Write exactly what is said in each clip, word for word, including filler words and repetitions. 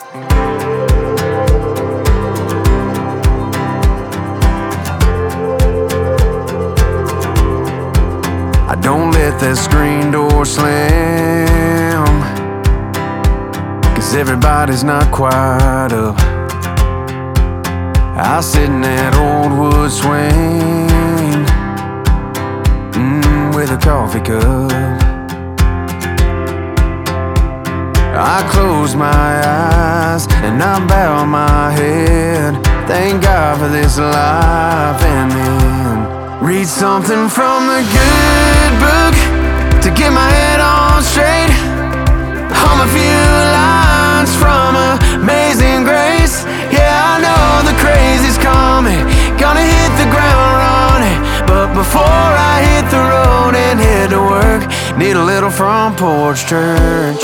I don't let that screen door slam, 'cause everybody's not quite up. I sit in that old wood swing, mm, with a coffee cup. I close my eyes and I bow my head. Thank God for this life, and then read something from the good book to get my head on straight. Hum a few lines from Amazing Grace. Yeah, I know the crazy's coming, gonna hit the ground running. But before I hit the road and head to work, need a little front porch church.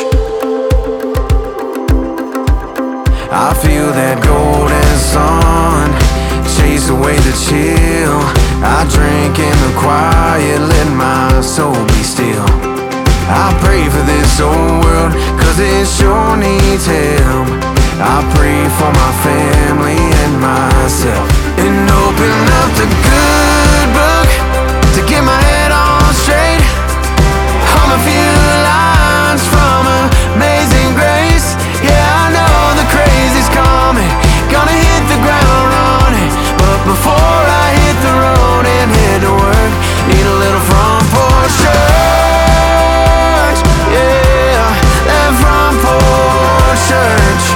I feel that golden sun chase away the chill. I drink in the quiet, let my soul be still. I pray for this old world, 'cause it sure needs help. I pray for my family and myself, and open up the good book to get my head on straight. Hum a few lines from Amazing Grace. Yeah, I know the crazy's coming, gonna hit the ground running. But before I hit the road and head to work, need a little front porch church. Yeah, that front porch church.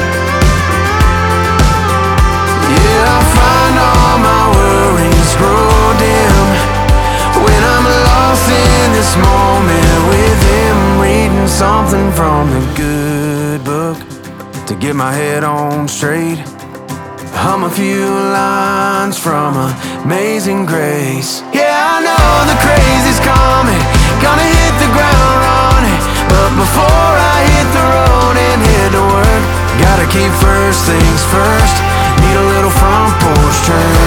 Yeah, I find all my worries grow dim when I'm lost in this moment with Him, reading something from the good book to get my head on straight. Hum a few lines from Amazing Grace. Yeah, I know the crazy's coming, gonna hit the ground running. But before I hit the road and head to work, gotta keep first things first, need a little front porch church.